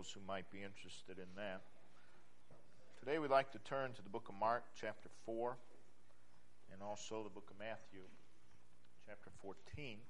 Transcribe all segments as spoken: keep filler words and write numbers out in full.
those who might be interested in that. Today we'd like to turn to the book of Mark, chapter four, and also the book of Matthew, chapter fourteen.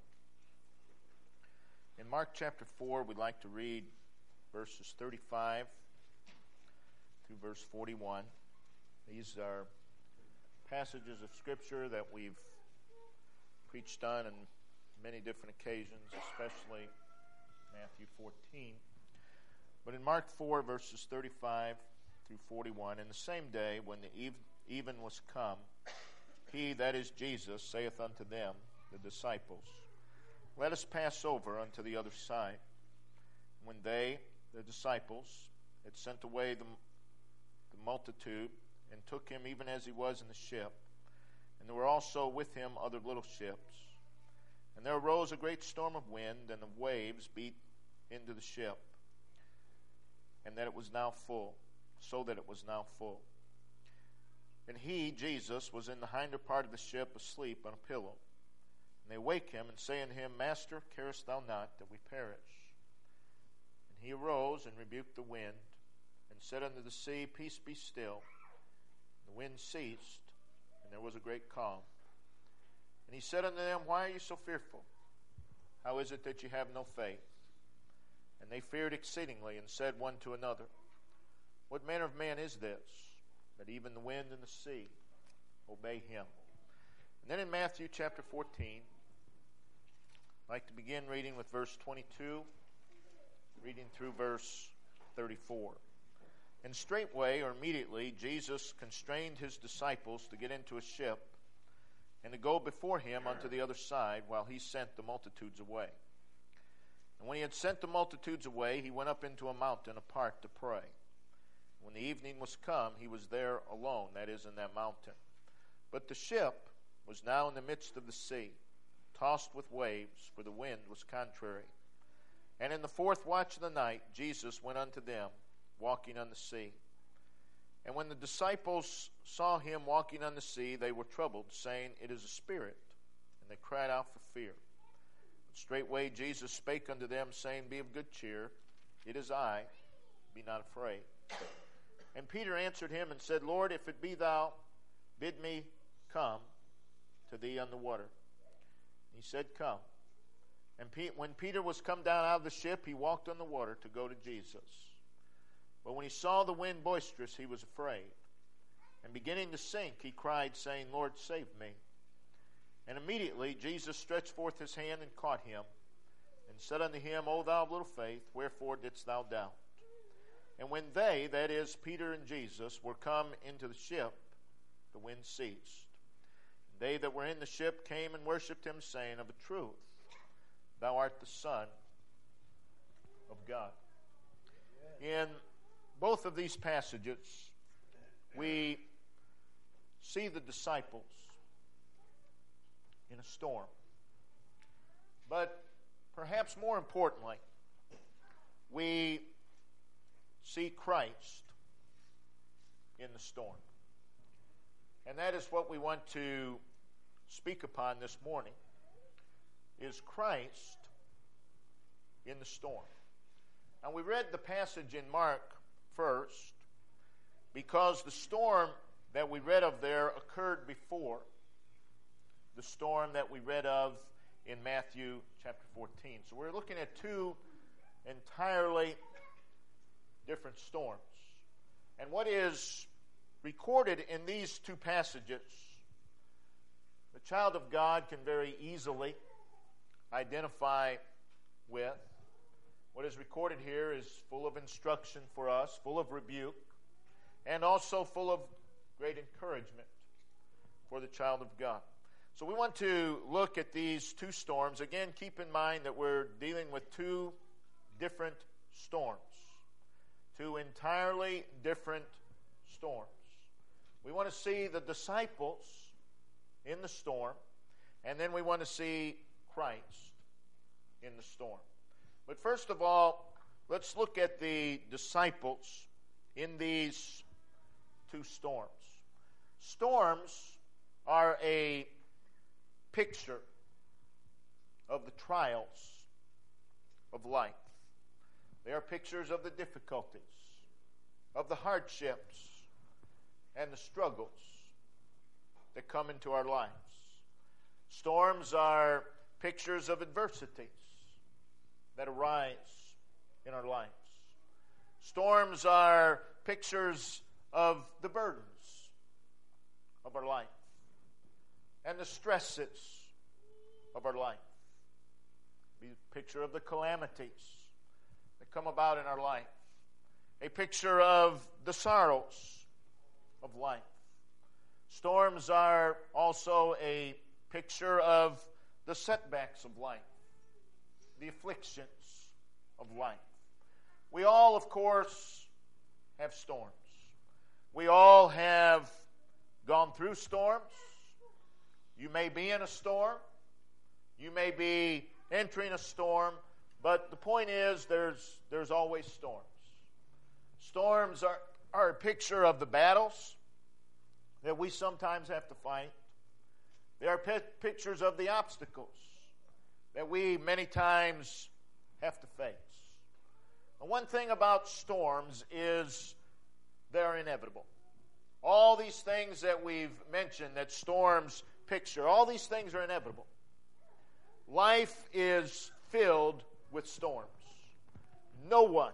In Mark chapter four, we'd like to read verses thirty-five through verse forty-one. These are passages of Scripture that we've preached on on many different occasions, especially Matthew fourteen. But in Mark four, verses thirty-five through forty-one, in the same day when the eve, even was come, he, that is Jesus, saith unto them, the disciples, Let us pass over unto the other side. When they, the disciples, had sent away the, the multitude, and took him even as he was in the ship, and there were also with him other little ships, and there arose a great storm of wind, and the waves beat into the ship, and that it was now full, so that it was now full. And he, Jesus, was in the hinder part of the ship, asleep on a pillow. And they wake him, and say unto him, Master, carest thou not that we perish? And he arose, and rebuked the wind, and said unto the sea, Peace, be still. The wind ceased, and there was a great calm. And he said unto them, Why are you so fearful? How is it that you have no faith? And they feared exceedingly, and said one to another, What manner of man is this, that even the wind and the sea obey him? And then in Matthew chapter fourteen, I'd like to begin reading with verse twenty-two, reading through verse thirty-four. And straightway, or immediately, Jesus constrained his disciples to get into a ship, and to go before him unto the other side, while he sent the multitudes away. And when he had sent the multitudes away, he went up into a mountain apart to pray. When the evening was come, he was there alone, that is, in that mountain. But the ship was now in the midst of the sea, tossed with waves, for the wind was contrary. And in the fourth watch of the night, Jesus went unto them, walking on the sea. And when the disciples saw him walking on the sea, they were troubled, saying, It is a spirit. And they cried out for fear. But straightway Jesus spake unto them, saying, Be of good cheer, it is I, be not afraid. And Peter answered him and said, Lord, if it be thou, bid me come to thee on the water. He said, Come. And when Peter was come down out of the ship, he walked on the water to go to Jesus. But when he saw the wind boisterous, he was afraid. And beginning to sink, he cried, saying, Lord, save me. And immediately Jesus stretched forth his hand and caught him, and said unto him, O thou of little faith, wherefore didst thou doubt? And when they, that is, Peter and Jesus, were come into the ship, the wind ceased. And they that were in the ship came and worshipped him, saying, Of a truth, thou art the Son of God. In both of these passages, we see the disciples in a storm. But perhaps more importantly, we see Christ in the storm. And that is what we want to speak upon this morning, is Christ in the storm. And we read the passage in Mark first because the storm that we read of there occurred before the storm that we read of in Matthew chapter fourteen. So we're looking at two entirely different storms. And what is recorded in these two passages, the child of God can very easily identify with. What is recorded here is full of instruction for us, full of rebuke, and also full of great encouragement for the child of God. So we want to look at these two storms. Again, keep in mind that we're dealing with two different storms, two entirely different storms. We want to see the disciples in the storm, and then we want to see Christ in the storm. But first of all, let's look at the disciples in these two storms. Storms are a picture of the trials of life. They are pictures of the difficulties, of the hardships, and the struggles that come into our lives. Storms are pictures of adversities that arise in our lives. Storms are pictures of the burdens of our life and the stresses of our life. Be a picture of the calamities that come about in our life. A picture of the sorrows of life. Storms are also a picture of the setbacks of life, the afflictions of life. We all, of course, have storms. We all have gone through storms. You may be in a storm. You may be entering a storm. But the point is, there's, there's always storms. Storms are, are a picture of the battles that we sometimes have to fight. They are p- pictures of the obstacles that we many times have to face. And one thing about storms is they're inevitable. All these things that we've mentioned that storms picture, all these things are inevitable. Life is filled with storms. No one,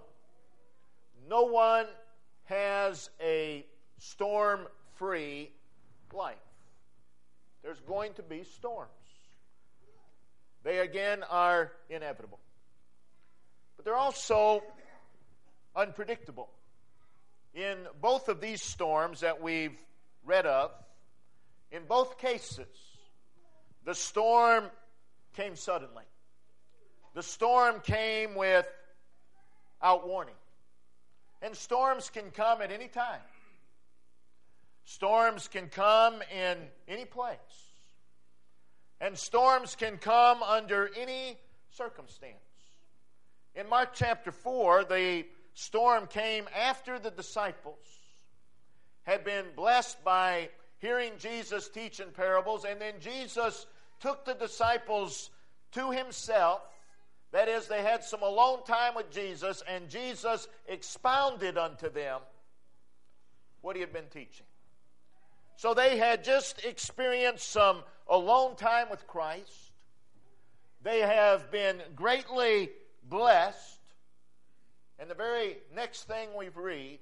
no one has a storm-free life. There's going to be storms. They, again, are inevitable. But they're also unpredictable. In both of these storms that we've read of, in both cases, the storm came suddenly. The storm came without warning. And storms can come at any time. Storms can come in any place. And storms can come under any circumstance. In Mark chapter four, the storm came after the disciples had been blessed by hearing Jesus teach in parables, and then Jesus took the disciples to himself. That is, they had some alone time with Jesus, and Jesus expounded unto them what he had been teaching. So they had just experienced some alone time with Christ. They have been greatly blessed. And the very next thing we read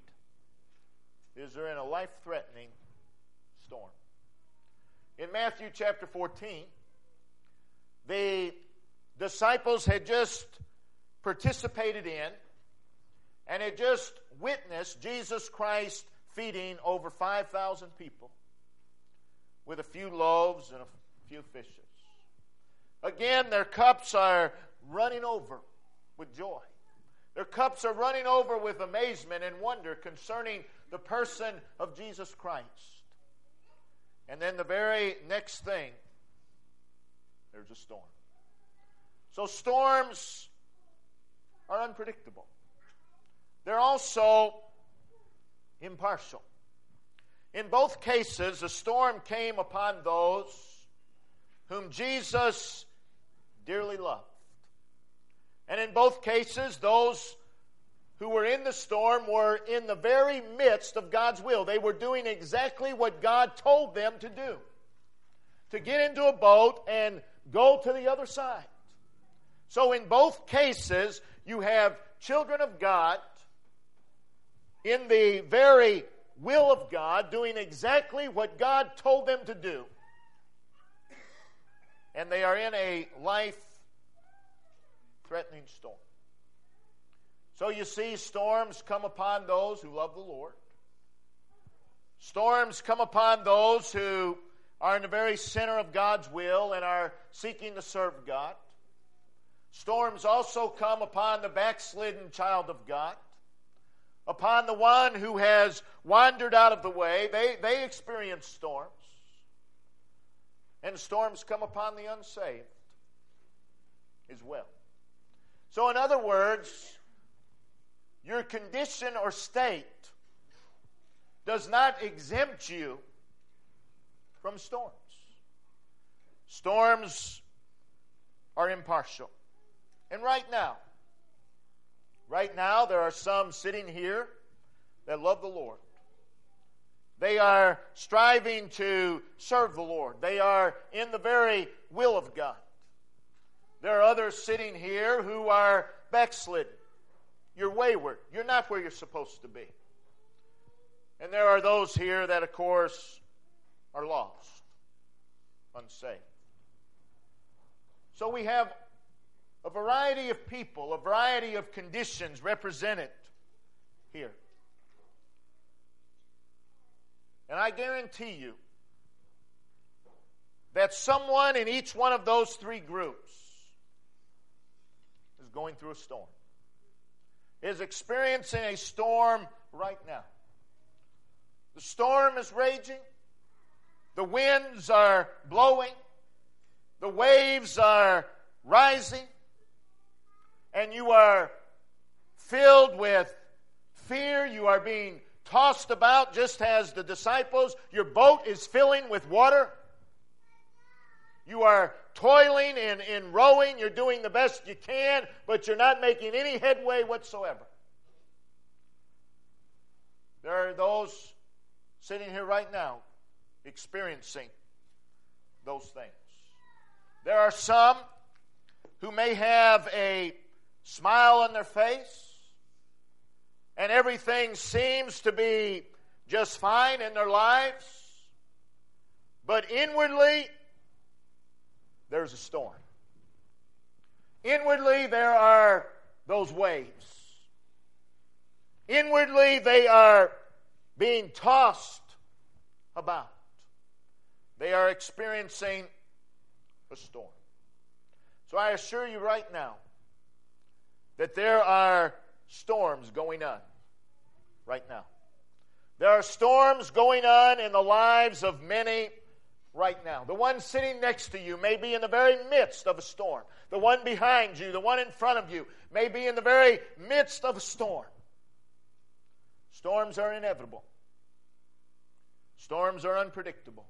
is they're in a life-threatening storm. In Matthew chapter fourteen, the disciples had just participated in and had just witnessed Jesus Christ feeding over five thousand people with a few loaves and a few fishes. Again, their cups are running over with joy. Their cups are running over with amazement and wonder concerning the person of Jesus Christ. And then the very next thing, there's a storm. So storms are unpredictable. They're also impartial. In both cases, the storm came upon those whom Jesus dearly loved. And in both cases, those who were in the storm were in the very midst of God's will. They were doing exactly what God told them to do. To get into a boat and go to the other side. So in both cases, you have children of God in the very will of God, doing exactly what God told them to do. And they are in a life-threatening storm. So you see, storms come upon those who love the Lord. Storms come upon those who are in the very center of God's will and are seeking to serve God. Storms also come upon the backslidden child of God. Upon the one who has wandered out of the way. They, they experience storms. And storms come upon the unsaved as well. So in other words, your condition or state does not exempt you from storms. Storms are impartial. And right now, Right now, there are some sitting here that love the Lord. They are striving to serve the Lord. They are in the very will of God. There are others sitting here who are backslidden. You're wayward. You're not where you're supposed to be. And there are those here that, of course, are lost, unsaved. So we have a variety of people, a variety of conditions represented here. And I guarantee you that someone in each one of those three groups is going through a storm, is experiencing a storm right now. The storm is raging. The winds are blowing. The waves are rising. And you are filled with fear. You are being tossed about just as the disciples. Your boat is filling with water. You are toiling in, in rowing. You're doing the best you can, but you're not making any headway whatsoever. There are those sitting here right now experiencing those things. There are some who may have a smile on their face, and everything seems to be just fine in their lives, but inwardly, there's a storm. Inwardly, there are those waves. Inwardly, they are being tossed about. They are experiencing a storm. So I assure you right now that there are storms going on right now. There are storms going on in the lives of many right now. The one sitting next to you may be in the very midst of a storm. The one behind you, the one in front of you, may be in the very midst of a storm. Storms are inevitable. Storms are unpredictable.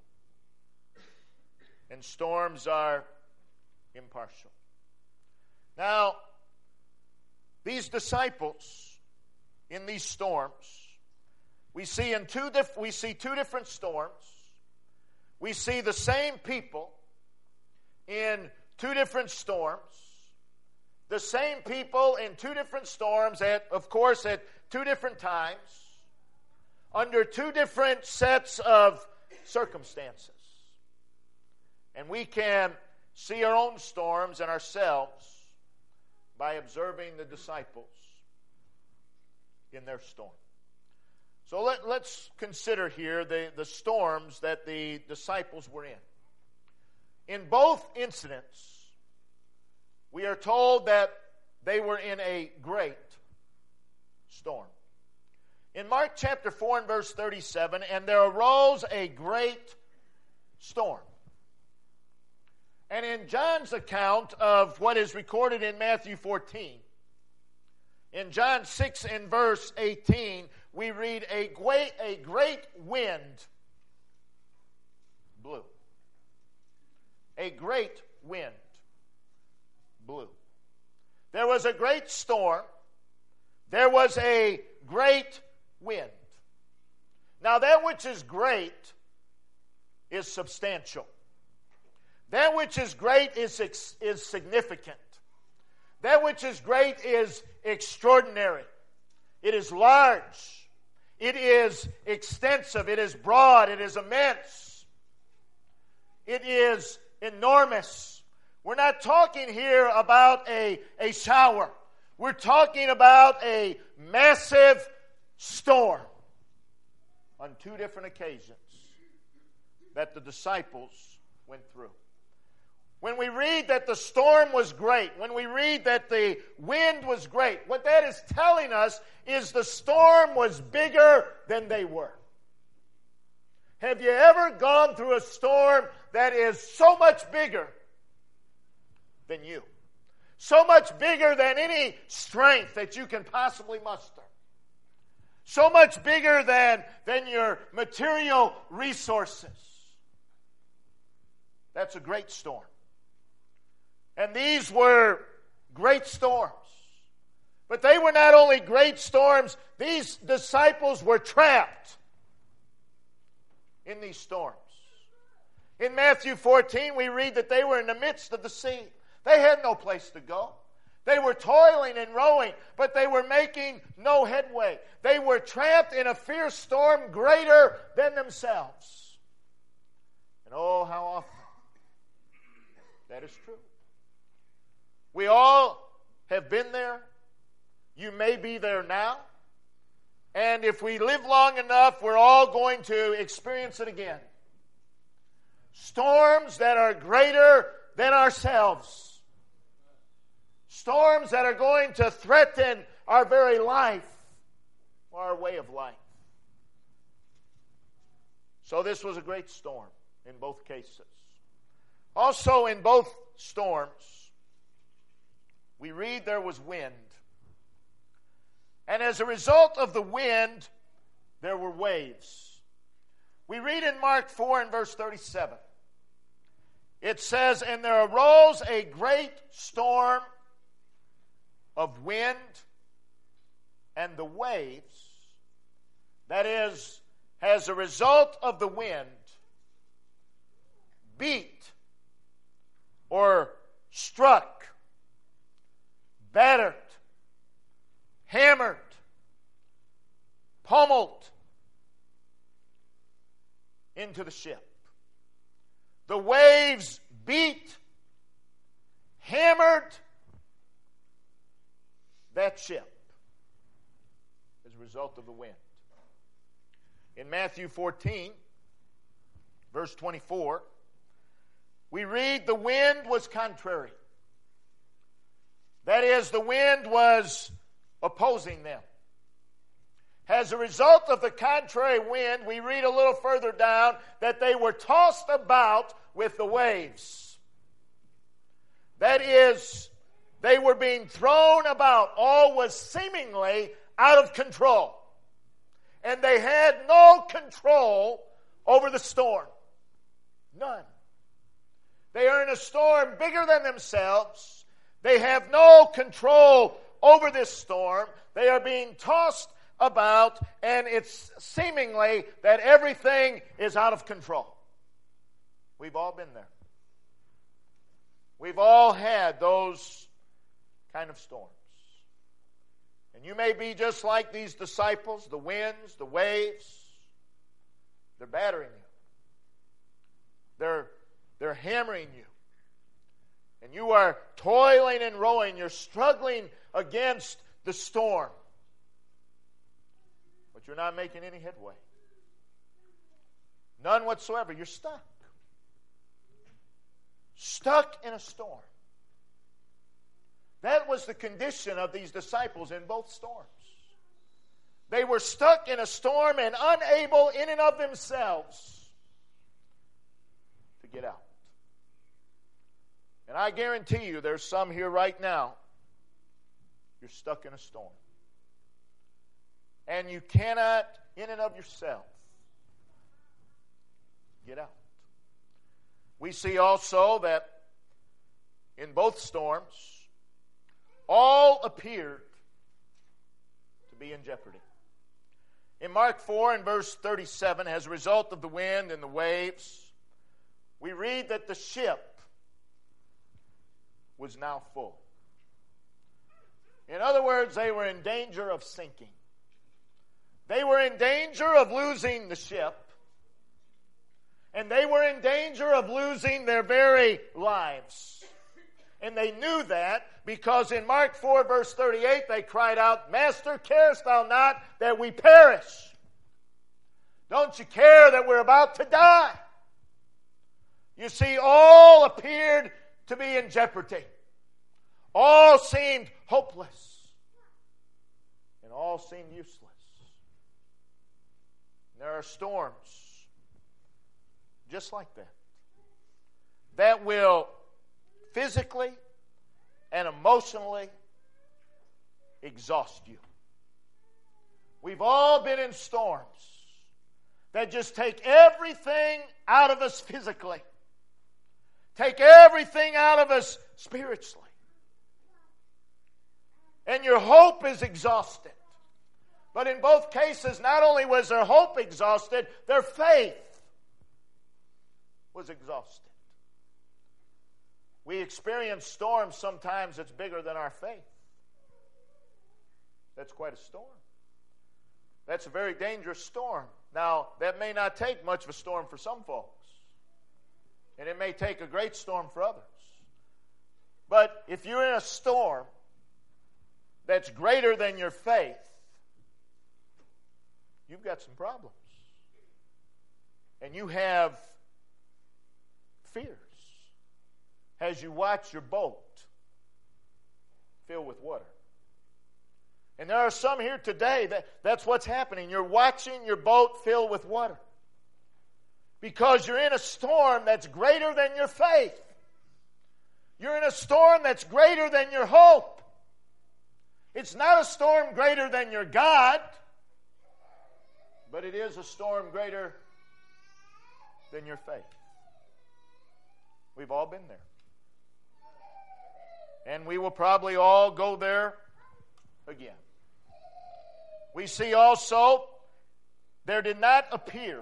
And storms are impartial. Now, these disciples in these storms, we see in two diff- we see two different storms. We see the same people in two different storms. The same people in two different storms at, of course, at two different times, under two different sets of circumstances. And we can see our own storms and ourselves by observing the disciples in their storm. So let, let's consider here the, the storms that the disciples were in. In both incidents, we are told that they were in a great storm. In Mark chapter four and verse thirty-seven, and there arose a great storm. And in John's account of what is recorded in Matthew fourteen, in John six and verse eighteen, we read, a great, a great wind blew. A great wind blew. There was a great storm. There was a great wind. Now, that which is great is substantial. That which is great is, is significant. That which is great is extraordinary. It is large. It is extensive. It is broad. It is immense. It is enormous. We're not talking here about a, a shower. We're talking about a massive storm on two different occasions that the disciples went through. When we read that the storm was great, when we read that the wind was great, what that is telling us is the storm was bigger than they were. Have you ever gone through a storm that is so much bigger than you? So much bigger than any strength that you can possibly muster. So much bigger than, than your material resources. That's a great storm. And these were great storms. But they were not only great storms, these disciples were trapped in these storms. In Matthew fourteen, we read that they were in the midst of the sea. They had no place to go. They were toiling and rowing, but they were making no headway. They were trapped in a fierce storm greater than themselves. And oh, how often that is true. We all have been there. You may be there now. And if we live long enough, we're all going to experience it again. Storms that are greater than ourselves. Storms that are going to threaten our very life or our way of life. So this was a great storm in both cases. Also in both storms, we read there was wind. And as a result of the wind, there were waves. We read in Mark four and verse thirty-seven. It says, "And there arose a great storm of wind, and the waves," that is, as a result of the wind, beat or struck, battered, hammered, pummeled into the ship. The waves beat, hammered that ship as a result of the wind. In Matthew fourteen, verse twenty-four, we read the wind was contrary. That is, the wind was opposing them. As a result of the contrary wind, we read a little further down that they were tossed about with the waves. That is, they were being thrown about. All was seemingly out of control. And they had no control over the storm. None. They are in a storm bigger than themselves. They have no control over this storm. They are being tossed about, and it's seemingly that everything is out of control. We've all been there. We've all had those kind of storms. And you may be just like these disciples, the winds, the waves. They're battering you. They're, they're hammering you. And you are toiling and rowing. You're struggling against the storm. But you're not making any headway. None whatsoever. You're stuck. Stuck in a storm. That was the condition of these disciples in both storms. They were stuck in a storm and unable in and of themselves to get out. And I guarantee you there's some here right now, you're stuck in a storm. And you cannot, in and of yourself, get out. We see also that in both storms, all appeared to be in jeopardy. In Mark four and verse thirty-seven, as a result of the wind and the waves, we read that the ship was now full. In other words, they were in danger of sinking. They were in danger of losing the ship. And they were in danger of losing their very lives. And they knew that because in Mark four verse thirty-eight they cried out, "Master, carest thou not that we perish? Don't you care that we're about to die?" You see, all appeared to be in jeopardy. All seemed hopeless. And all seemed useless. And there are storms just like that that will physically and emotionally exhaust you. We've all been in storms that just take everything out of us physically, take everything out of us spiritually. and your hope is exhausted. But in both cases, not only was their hope exhausted, their faith was exhausted. We experience storms sometimes that's bigger than our faith. That's quite a storm. That's a very dangerous storm. Now, that may not take much of a storm for some folks. And it may take a great storm for others. But if you're in a storm that's greater than your faith, you've got some problems. And you have fears as you watch your boat fill with water. And there are some here today that that's what's happening. You're watching your boat fill with water because you're in a storm that's greater than your faith. You're in a storm that's greater than your hope. It's not a storm greater than your God, but it is a storm greater than your faith. We've all been there. And we will probably all go there again. We see also there did not appear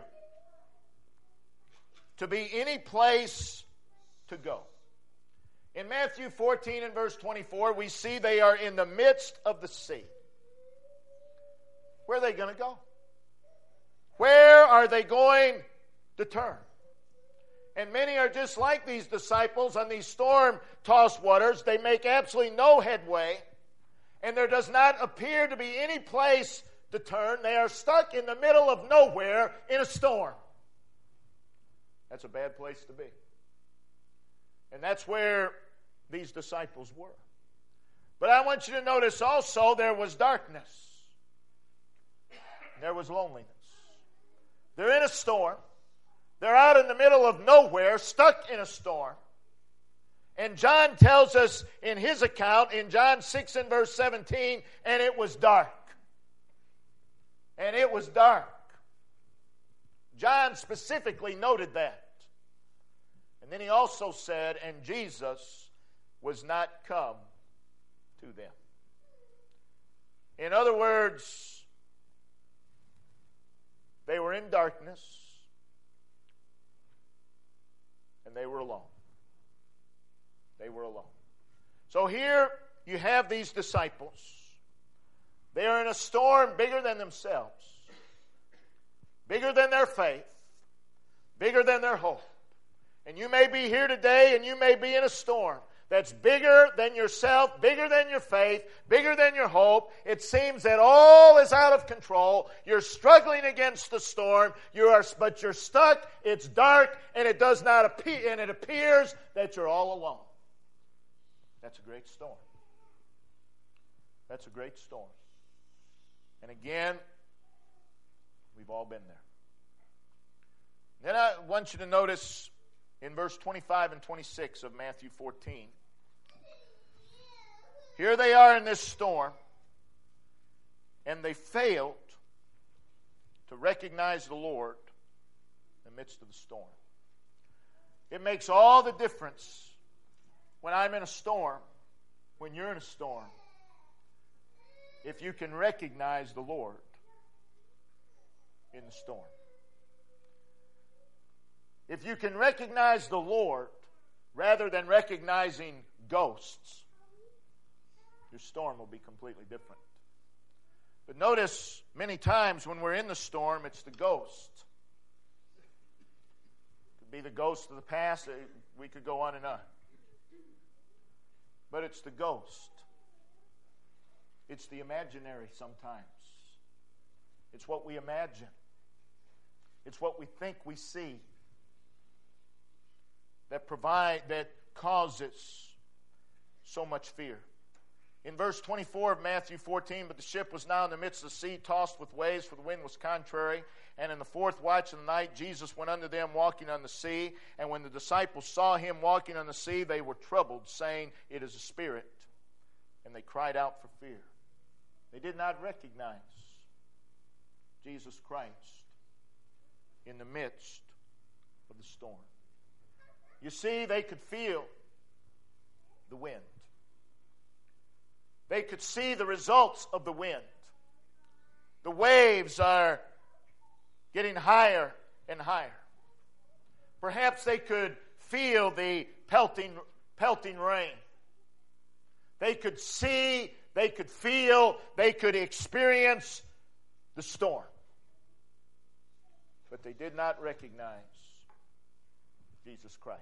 to be any place to go. In Matthew fourteen and verse twenty-four, we see they are in the midst of the sea. Where are they going to go? Where are they going to turn? And many are just like these disciples on these storm-tossed waters. They make absolutely no headway. And there does not appear to be any place to turn. They are stuck in the middle of nowhere in a storm. That's a bad place to be. And that's where these disciples were. But I want you to notice also there was darkness. There was loneliness. They're in a storm. They're out in the middle of nowhere, stuck in a storm. And John tells us in his account, in John six and verse seventeen, and it was dark. And it was dark. John specifically noted that. And then he also said, and Jesus was not come to them. In other words, they were in darkness, and they were alone. They were alone. So here you have these disciples. They are in a storm bigger than themselves, bigger than their faith, bigger than their hope. And you may be here today and you may be in a storm that's bigger than yourself, bigger than your faith, bigger than your hope. It seems that all is out of control. You're struggling against the storm, you are, but you're stuck, it's dark, and it does not appear, and it appears that you're all alone. That's a great storm. That's a great storm. And again, we've all been there. Then I want you to notice in verse twenty-five and twenty-six of Matthew fourteen. Here they are in this storm, and they failed to recognize the Lord in the midst of the storm. It makes all the difference when I'm in a storm, when you're in a storm, if you can recognize the Lord in the storm. If you can recognize the Lord rather than recognizing ghosts, your storm will be completely different. But notice, many times when we're in the storm, it's the ghost. It could be the ghost of the past. We could go on and on. But it's the ghost. It's the imaginary sometimes. It's what we imagine. It's what we think we see that provide that causes so much fear. In verse twenty-four of Matthew fourteen, but the ship was now in the midst of the sea, tossed with waves, for the wind was contrary. And in the fourth watch of the night, Jesus went unto them walking on the sea. And when the disciples saw him walking on the sea, they were troubled, saying, It is a spirit. And they cried out for fear. They did not recognize Jesus Christ in the midst of the storm. You see, they could feel the wind. They could see the results of the wind. The waves are getting higher and higher. Perhaps they could feel the pelting, pelting rain. They could see, they could feel, they could experience the storm. But they did not recognize Jesus Christ.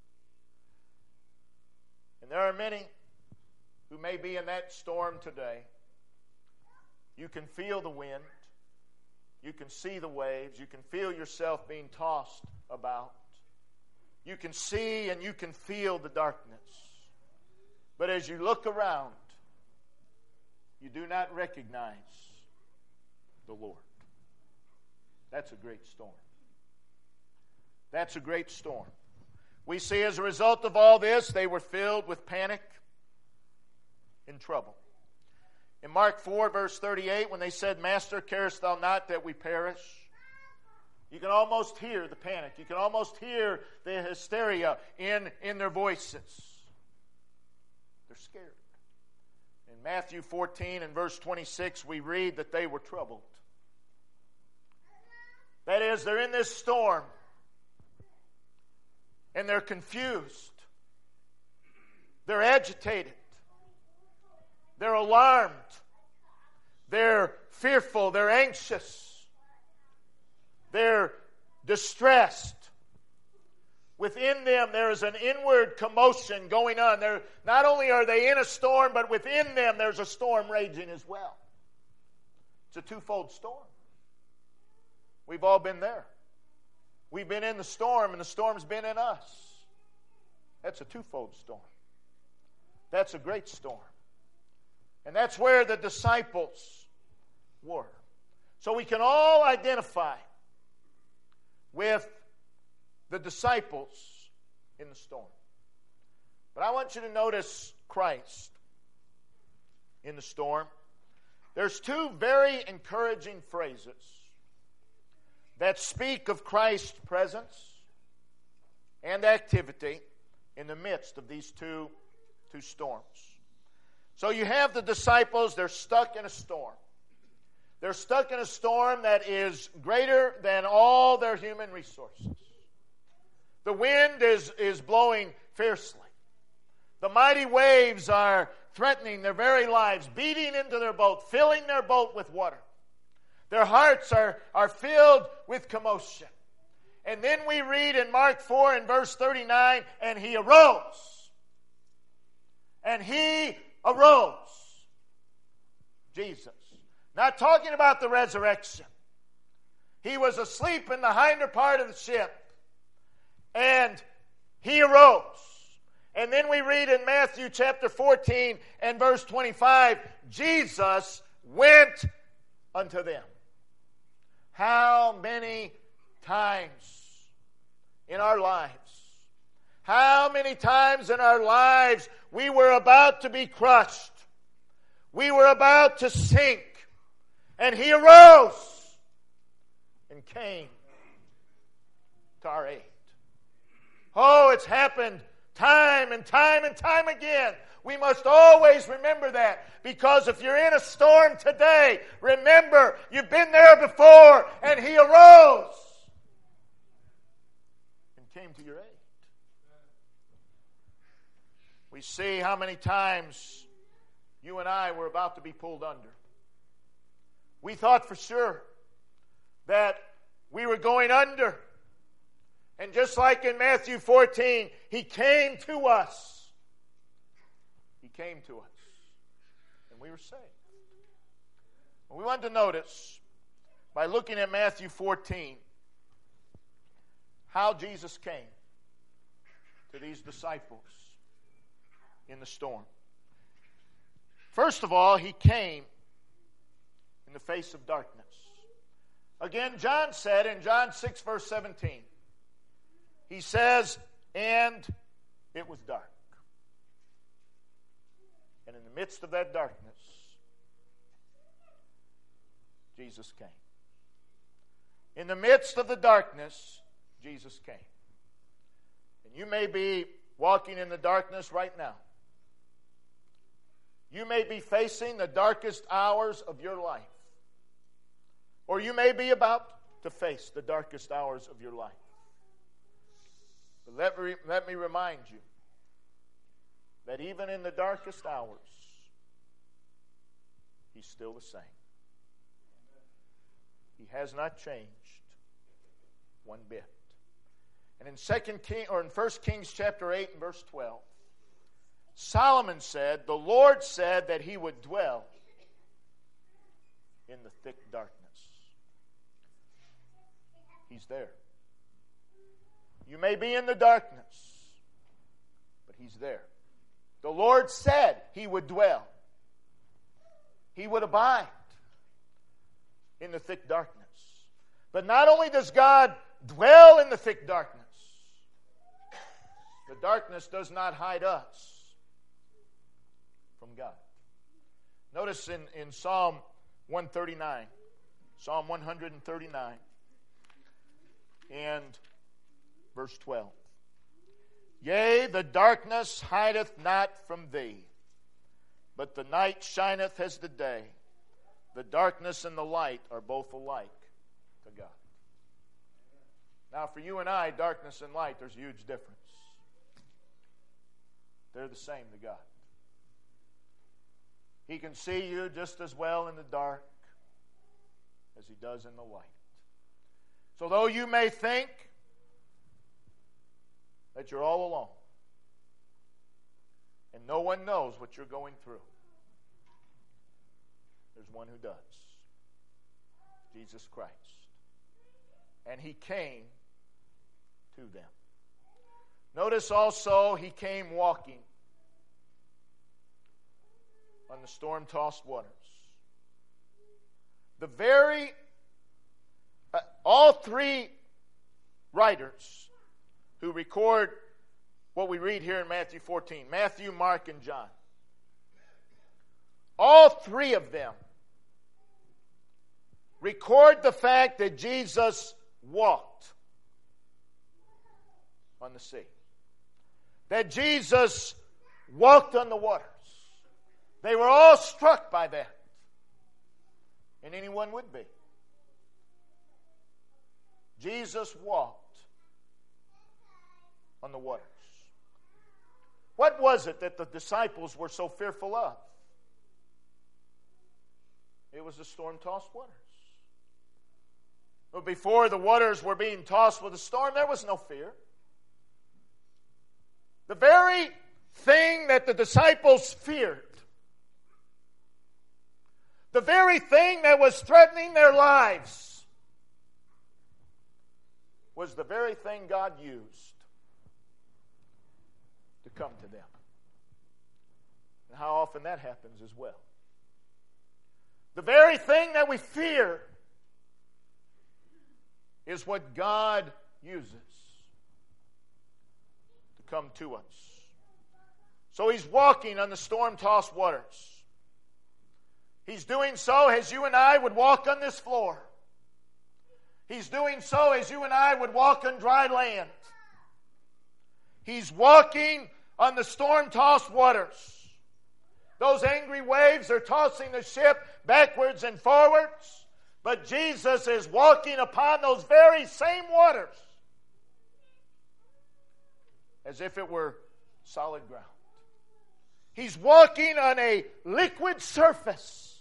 And there are many who may be in that storm today. You can feel the wind. You can see the waves. You can feel yourself being tossed about. You can see and you can feel the darkness. But as you look around, you do not recognize the Lord. That's a great storm. That's a great storm. We see as a result of all this, they were filled with panic and trouble. In Mark four, verse thirty-eight, when they said, Master, carest thou not that we perish? You can almost hear the panic. You can almost hear the hysteria in, in their voices. They're scared. In Matthew fourteen and verse twenty-six, we read that they were troubled. That is, they're in this storm, and they're confused. They're agitated. They're alarmed. They're fearful. They're anxious. They're distressed. Within them, there is an inward commotion going on. They're, not only are they in a storm, but within them, there's a storm raging as well. It's a twofold storm. We've all been there. We've been in the storm, and the storm's been in us. That's a twofold storm. That's a great storm. And that's where the disciples were. So we can all identify with the disciples in the storm. But I want you to notice Christ in the storm. There's two very encouraging phrases that speak of Christ's presence and activity in the midst of these two, two storms. So you have the disciples, they're stuck in a storm. They're stuck in a storm that is greater than all their human resources. The wind is, is blowing fiercely. The mighty waves are threatening their very lives, beating into their boat, filling their boat with water. Their hearts are, are filled with commotion. And then we read in Mark four and verse thirty-nine, and he arose. And he arose. Jesus. Not talking about the resurrection. He was asleep in the hinder part of the ship. And he arose. And then we read in Matthew chapter fourteen and verse twenty-five, Jesus went unto them. How many times in our lives, how many times in our lives we were about to be crushed, we were about to sink, and he arose and came to our aid. Oh, it's happened time and time and time again. We must always remember that, because if you're in a storm today, remember you've been there before, and he arose and came to your aid. We see how many times you and I were about to be pulled under. We thought for sure that we were going under. And just like in Matthew fourteen, he came to us. He came to us. And we were saved. We want to notice, by looking at Matthew fourteen, how Jesus came to these disciples in the storm. First of all, he came in the face of darkness. Again, John said in John six, verse seventeen, he says, and it was dark. And in the midst of that darkness, Jesus came. In the midst of the darkness, Jesus came. And you may be walking in the darkness right now. You may be facing the darkest hours of your life. Or you may be about to face the darkest hours of your life. But let me, let me remind you that even in the darkest hours, He's still the same. He has not changed one bit. And in Second King or in First Kings chapter eight and verse twelve, Solomon said, the Lord said that He would dwell in the thick darkness. He's there. You may be in the darkness, but He's there. The Lord said He would dwell. He would abide in the thick darkness. But not only does God dwell in the thick darkness, the darkness does not hide us from God. Notice in, in Psalm one thirty-nine, Psalm one thirty-nine and verse twelve. Yea, the darkness hideth not from thee, but the night shineth as the day. The darkness and the light are both alike to God. Now, for you and I, darkness and light, there's a huge difference. They're the same to God. He can see you just as well in the dark as He does in the light. So though you may think that you're all alone and no one knows what you're going through, there's one who does. Jesus Christ. And He came to them. Notice also He came walking on the storm-tossed waters. The very, uh, all three writers who record what we read here in Matthew fourteen, Matthew, Mark, and John, all three of them record the fact that Jesus walked on the sea. That Jesus walked on the waters. They were all struck by that. And anyone would be. Jesus walked on the waters. What was it that the disciples were so fearful of? It was the storm-tossed waters. But before the waters were being tossed with a storm, there was no fear. The very thing that the disciples feared, the very thing that was threatening their lives, was the very thing God used to come to them. And how often that happens as well. The very thing that we fear is what God uses to come to us. So He's walking on the storm-tossed waters. He's doing so as you and I would walk on this floor. He's doing so as you and I would walk on dry land. He's walking on the storm-tossed waters. Those angry waves are tossing the ship backwards and forwards. But Jesus is walking upon those very same waters as if it were solid ground. He's walking on a liquid surface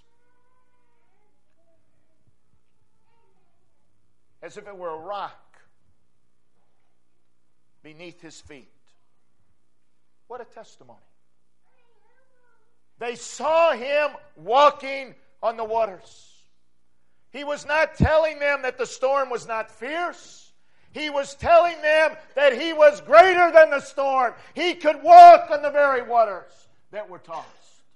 as if it were a rock beneath His feet. What a testimony. They saw Him walking on the waters. He was not telling them that the storm was not fierce. He was telling them that He was greater than the storm. He could walk on the very waters that were tossed.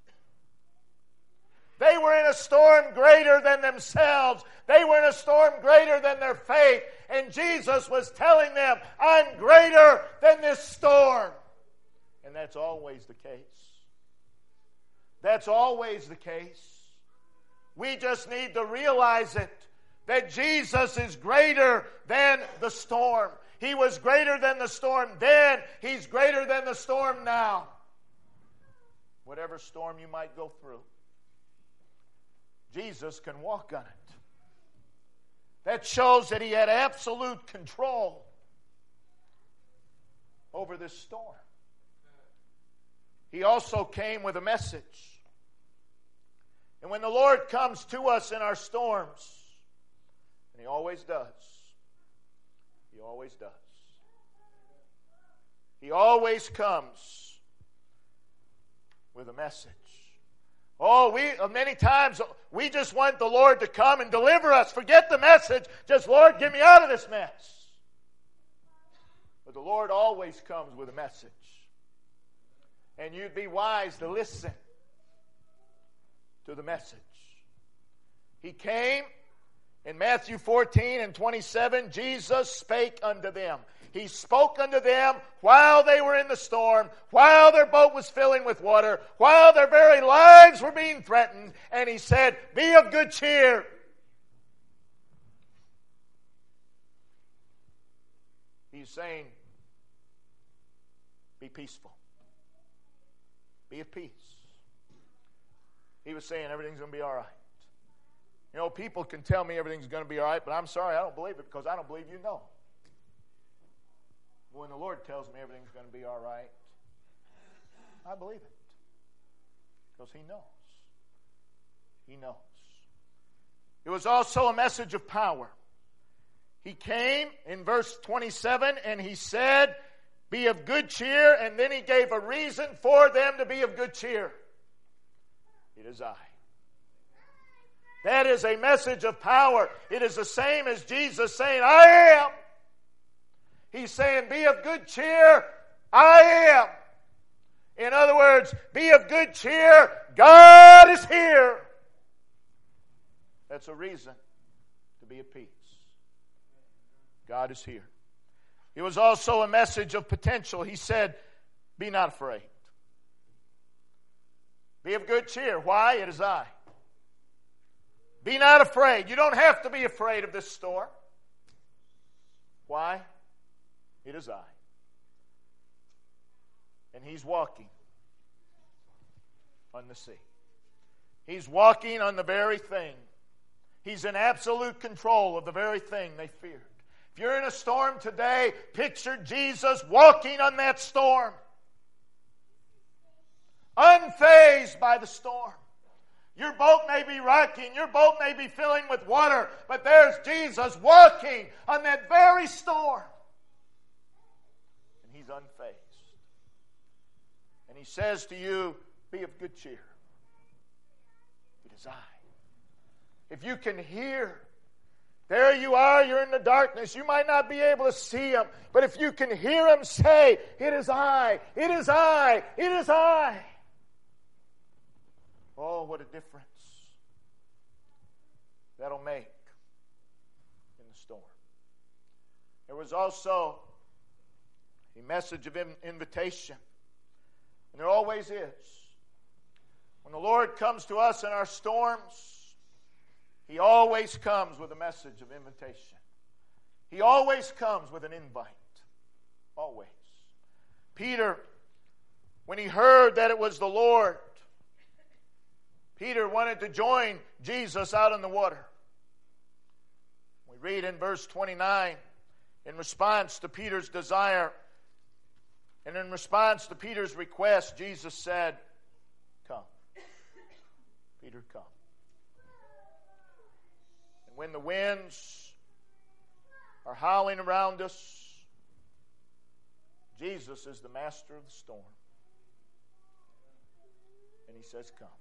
They were in a storm greater than themselves. They were in a storm greater than their faith. And Jesus was telling them, I'm greater than this storm. And that's always the case. That's always the case. We just need to realize it, that Jesus is greater than the storm. He was greater than the storm then. He's greater than the storm now. whatever storm you might go through, Jesus can walk on it. That shows that he had absolute control over this storm. He also came with a message. And when the Lord comes to us in our storms, and he always does, he always does, he always comes with a message. Oh, we many times we just want the Lord to come and deliver us. Forget the message. Just, Lord, get me out of this mess. But the Lord always comes with a message. And you'd be wise to listen to the message. He came in Matthew fourteen and twenty-seven. Jesus spake unto them. He spoke unto them while they were in the storm, while their boat was filling with water, while their very lives were being threatened. And he said, be of good cheer. He's saying, be peaceful. Be at peace. He was saying everything's going to be all right. You know, people can tell me everything's going to be all right, but I'm sorry, I don't believe it because I don't believe you know. When the Lord tells me everything's going to be all right, I believe it. Because he knows. He knows. It was also a message of power. He came in verse twenty-seven and he said, be of good cheer, and then he gave a reason for them to be of good cheer. It is I. That is a message of power. It is the same as Jesus saying, I am. He's saying, be of good cheer, I am. In other words, be of good cheer, God is here. That's a reason to be at peace. God is here. It was also a message of potential. He said, be not afraid. Be of good cheer. Why? It is I. Be not afraid. You don't have to be afraid of this storm. Why? It is I. And he's walking on the sea. He's walking on the very thing. He's in absolute control of the very thing they feared. If you're in a storm today, picture Jesus walking on that storm. Unfazed by the storm. Your boat may be rocking, your boat may be filling with water, but there's Jesus walking on that very storm. And he's unfazed. And he says to you, be of good cheer. It is I. If you can hear, there you are, you're in the darkness. You might not be able to see him, but if you can hear him say, it is I, it is I, it is I. Oh, what a difference that'll make in the storm. There was also a message of invitation. And there always is. When the Lord comes to us in our storms, he always comes with a message of invitation. He always comes with an invite. Always. Peter, when he heard that it was the Lord, Peter wanted to join Jesus out in the water. We read in verse twenty-nine, in response to Peter's desire, and in response to Peter's request, Jesus said, come. Peter, come. And when the winds are howling around us, Jesus is the master of the storm. And he says, come.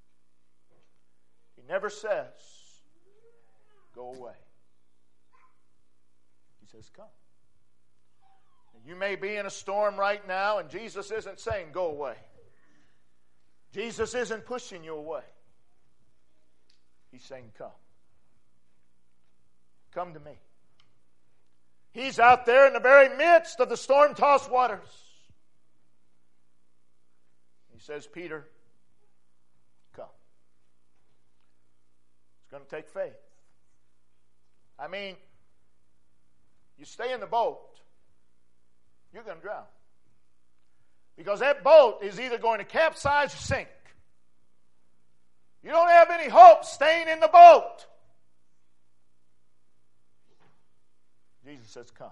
He never says, go away. He says, come. And you may be in a storm right now, and Jesus isn't saying, go away. Jesus isn't pushing you away. He's saying, come. Come to me. He's out there in the very midst of the storm-tossed waters. He says, Peter, come. It's going to take faith. I mean, you stay in the boat, you're going to drown. Because that boat is either going to capsize or sink. You don't have any hope staying in the boat. Jesus says, come.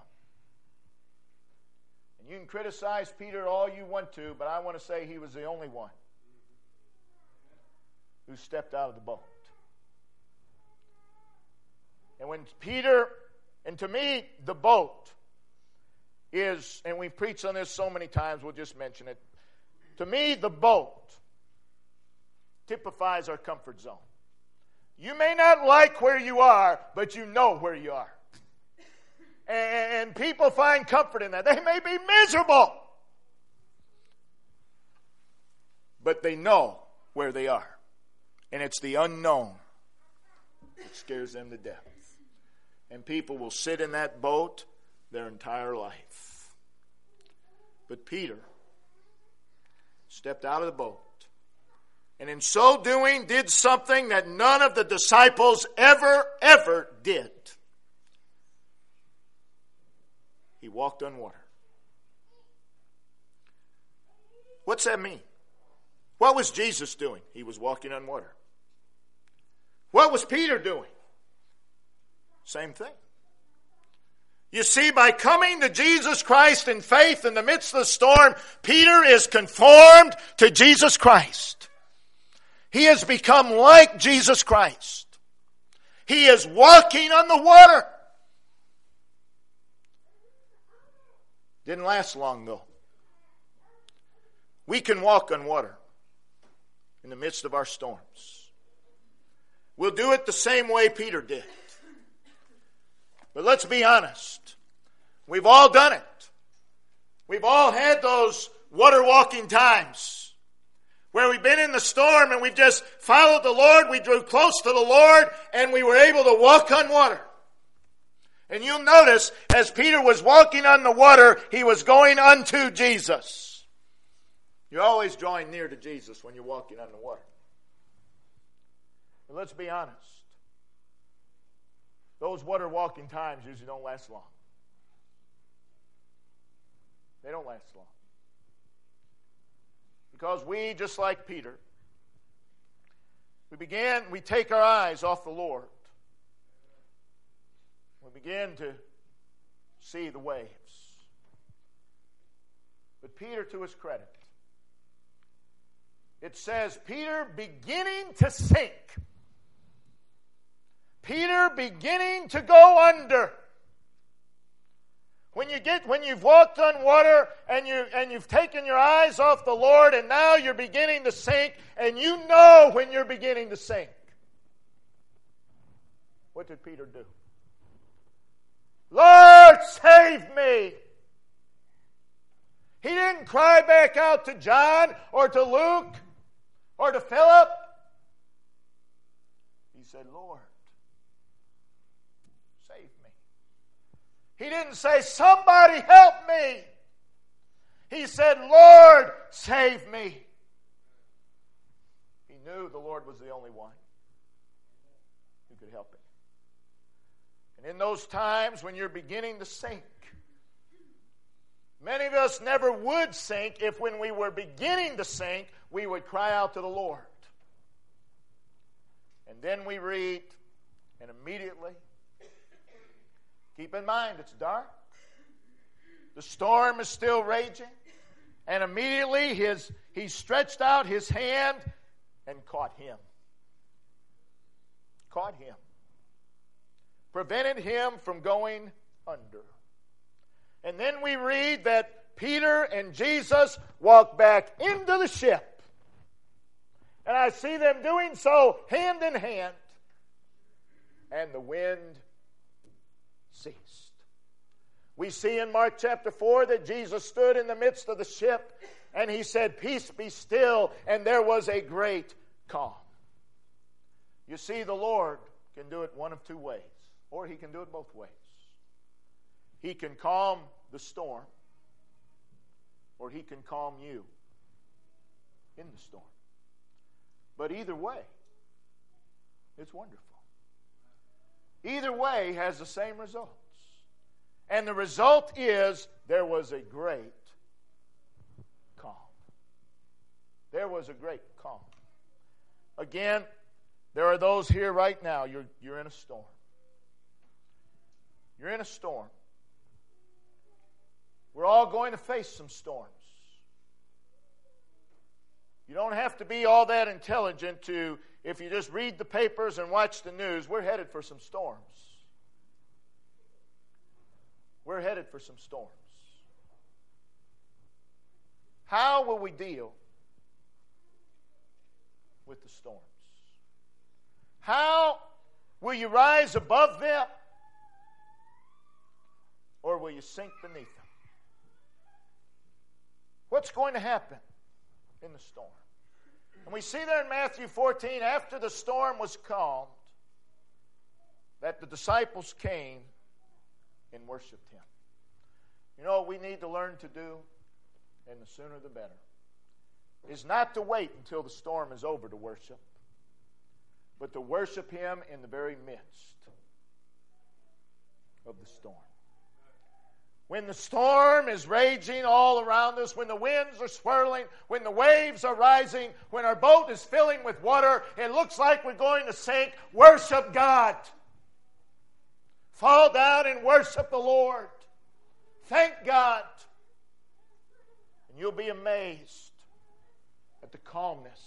And you can criticize Peter all you want to, but I want to say he was the only one who stepped out of the boat. And when Peter, and to me, the boat is, and we've preached on this so many times, we'll just mention it. To me, the boat typifies our comfort zone. You may not like where you are, but you know where you are. And people find comfort in that. They may be miserable, but they know where they are. And it's the unknown that scares them to death. And people will sit in that boat their entire life. But Peter stepped out of the boat, and in so doing did something that none of the disciples ever, ever did. He walked on water. What's that mean? What was Jesus doing? He was walking on water. What was Peter doing? Same thing. You see, by coming to Jesus Christ in faith in the midst of the storm, Peter is conformed to Jesus Christ. He has become like Jesus Christ. He is walking on the water. Didn't last long, though. We can walk on water in the midst of our storms. We'll do it the same way Peter did. But let's be honest. We've all done it. We've all had those water walking times where we've been in the storm and we've just followed the Lord. We drew close to the Lord and we were able to walk on water. And you'll notice, as Peter was walking on the water, he was going unto Jesus. You're always drawing near to Jesus when you're walking on the water. But let's be honest. Those water walking times usually don't last long. They don't last long. Because we, just like Peter, we begin, we take our eyes off the Lord. We begin to see the waves. But Peter, to his credit, it says, Peter beginning to sink. Peter beginning to go under. When you get, when you've walked on water and you and you've taken your eyes off the Lord and now you're beginning to sink, and you know when you're beginning to sink. What did Peter do? Lord, save me. He didn't cry back out to John or to Luke or to Philip. He said, Lord, save me. He didn't say, somebody help me. He said, Lord, save me. He knew the Lord was the only one who could help him. And in those times when you're beginning to sink, many of us never would sink if when we were beginning to sink, we would cry out to the Lord. And then we read, and immediately, keep in mind it's dark, the storm is still raging, and immediately his, he stretched out his hand and caught him. Caught him. Prevented him from going under. And then we read that Peter and Jesus walked back into the ship. And I see them doing so hand in hand. And the wind ceased. We see in Mark chapter four that Jesus stood in the midst of the ship and he said, peace be still, and there was a great calm. You see, the Lord can do it one of two ways. Or he can do it both ways. He can calm the storm, or he can calm you in the storm. But either way, it's wonderful. Either way has the same results. And the result is there was a great calm. there was a great calm. Again, there are those here right now, you're, you're in a storm. You're in a storm. We're all going to face some storms. You don't have to be all that intelligent to, if you just read the papers and watch the news, we're headed for some storms. We're headed for some storms. How will we deal with the storms? How will you rise above them? Or will you sink beneath them? What's going to happen in the storm? And we see there in Matthew fourteen, after the storm was calmed, that the disciples came and worshiped Him. You know what we need to learn to do, and the sooner the better, is not to wait until the storm is over to worship, but to worship Him in the very midst of the storm. When the storm is raging all around us, when the winds are swirling, when the waves are rising, when our boat is filling with water, it looks like we're going to sink, worship God. Fall down and worship the Lord. Thank God. And you'll be amazed at the calmness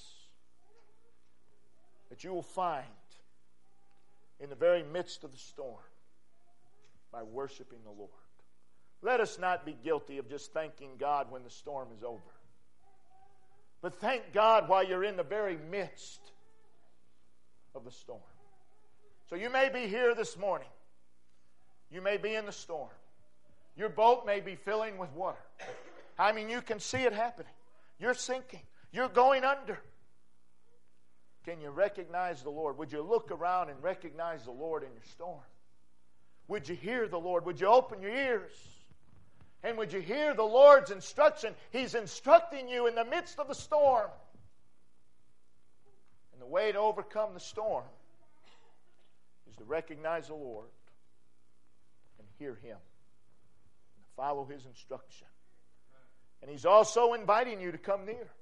that you will find in the very midst of the storm by worshiping the Lord. Let us not be guilty of just thanking God when the storm is over. But thank God while you're in the very midst of the storm. So you may be here this morning. You may be in the storm. Your boat may be filling with water. I mean, you can see it happening. You're sinking. You're going under. Can you recognize the Lord? Would you look around and recognize the Lord in your storm? Would you hear the Lord? Would you open your ears? And would you hear the Lord's instruction? He's instructing you in the midst of the storm. And the way to overcome the storm is to recognize the Lord and hear Him. And follow His instruction. And He's also inviting you to come near.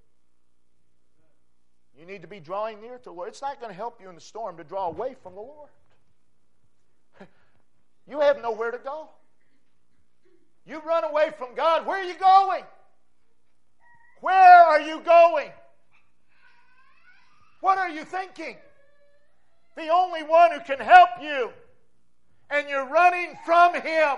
You need to be drawing near to the Lord. It's not going to help you in the storm to draw away from the Lord. You have nowhere to go. You run away from God. Where are you going? Where are you going? What are you thinking? The only one who can help you, and you're running from Him.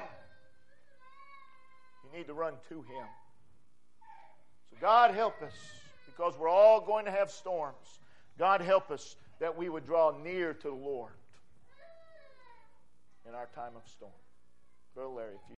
You need to run to Him. So God help us, because we're all going to have storms. God help us that we would draw near to the Lord in our time of storm. Brother Larry, if you